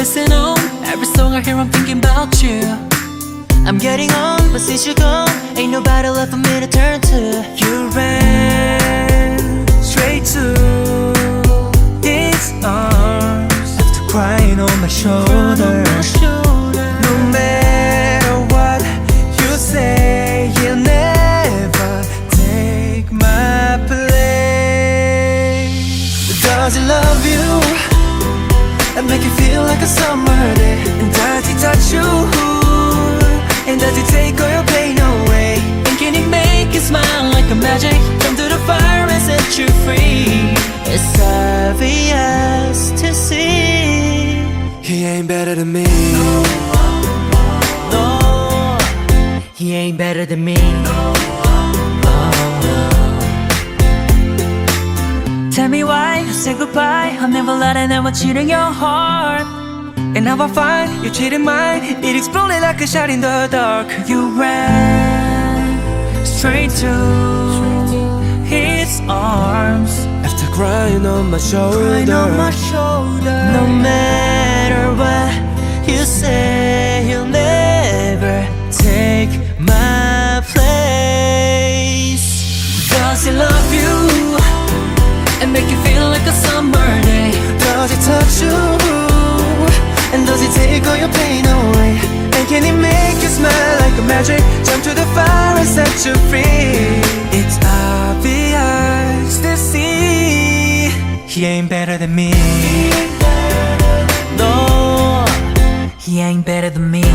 listen on. Every song I hear I'm thinking about you. I'm getting on, but since you're gone, ain't nobody left for me to turn to. You ran straight to his arms after crying on my shoulder. No matter what you say, he'll never take my place. Does he love you and make you feel like a summer day? And does he touch you? And does he take all your pain away? And can he make you smile like a magic? Come to the fire and set you free. It's obvious to see He ain't better than me. No, he ain't better than me. Tell me why you said goodbye. I'll never let anyone cheat in your heart. And now I find you cheated mine. It exploded like a shot in the dark. You ran straight to his arms After crying on my shoulder. No matter what you say, he'll never take my place. Does he love you and make you feel like a summer day? Does he touch you? And does he take all your pain away? And can he make you smile like a magic? Jump to the fire and set you free. It's obvious to see he ain't better than me. No, he ain't better than me.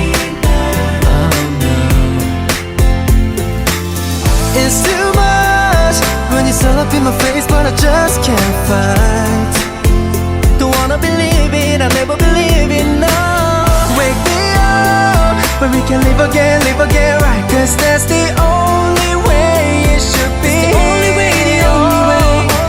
It's too much when it's all up in my face, but I just can't fight. Don't wanna believe it, I'll never believe it, no. Wake me up when we can live again, right? Cause that's the only way it should be. The only way, the only way.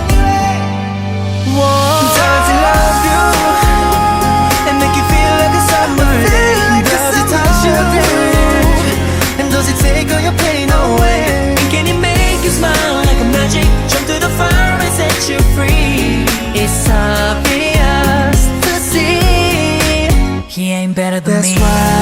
Does he love you and make you feel like a summer day? Does he touch you? And does he take all your pain away? And can he make you smile like a magic? Jump to the fire and set you free. It's obvious to see he ain't better than me. That's why